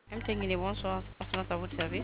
MTNG, bonsoir, c'est personnel à votre service.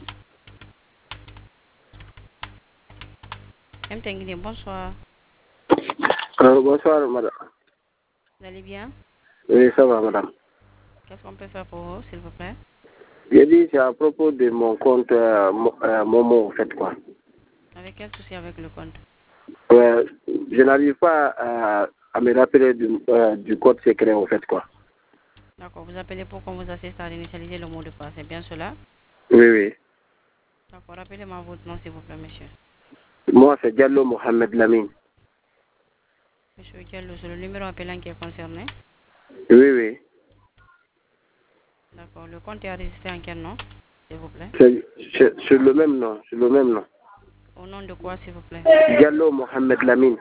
MTNG, bonsoir. Bonsoir, madame. Vous allez bien? Oui, ça va, madame. Qu'est-ce qu'on peut faire pour vous, s'il vous plaît? J'ai dit, c'est à propos de mon compte Momo, en fait, quoi. Avec quel souci avec le compte? Je n'arrive pas à me rappeler du code secret, en fait, quoi. D'accord, vous appelez pour qu'on vous assiste à réinitialiser le mot de passe, c'est bien cela? Oui, oui. D'accord, rappelez-moi votre nom, s'il vous plaît, monsieur. Moi, c'est Diallo Mohamed Lamine. Monsieur Diallo, c'est le numéro appelant qui est concerné? Oui, oui. D'accord, le compte est enregistré en quel nom, s'il vous plaît? C'est le même nom, c'est le même nom. Au nom de quoi, s'il vous plaît? Diallo Mohamed Lamine.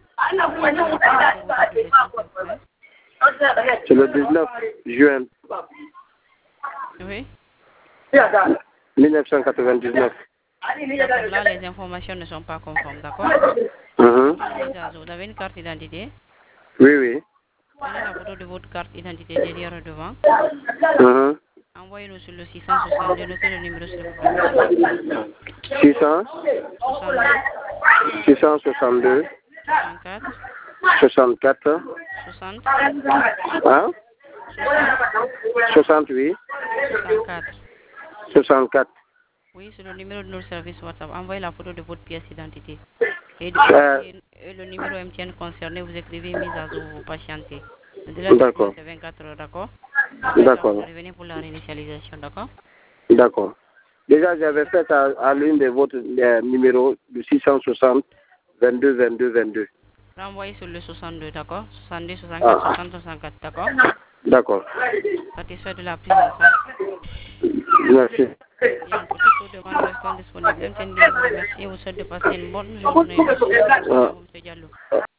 C'est le 19 juin Oui. 1999. D'accord, là, les informations ne sont pas conformes, d'accord? Mhm. Vous avez une carte d'identité? Oui, oui. Prenez la photo de votre carte d'identité derrière et devant. Mhm. Envoyez-nous sur le 662. Notez le numéro, s'il vous plaît, monsieur. 600 62 662 64 64 60 hein? 60 68 64. 64. Oui, c'est le numéro de notre service WhatsApp. Envoyez la photo de votre pièce d'identité. Et, Euh, et le numéro MTN concerné, vous écrivez mise à jour, vous patientez. Le délai de traitement, d'accord, c'est 24 heures, d'accord? Après ça, vous d'accord, revenez pour la réinitialisation, d'accord? d'accord. Déjà, j'avais fait à l'une de votre numéros de 660 22 22 22. Renvoyez sur le 62, d'accord? 62 64 Ah, 60 64, d'accord? d'accord. Satisfait de la prise en charge. Merci. Bien, pour toute autre demande, restons disponibles. MTN vous remercie et vous souhaite de passer une bonne journée. Merci. Merci à Ah. vous, M. Diallo.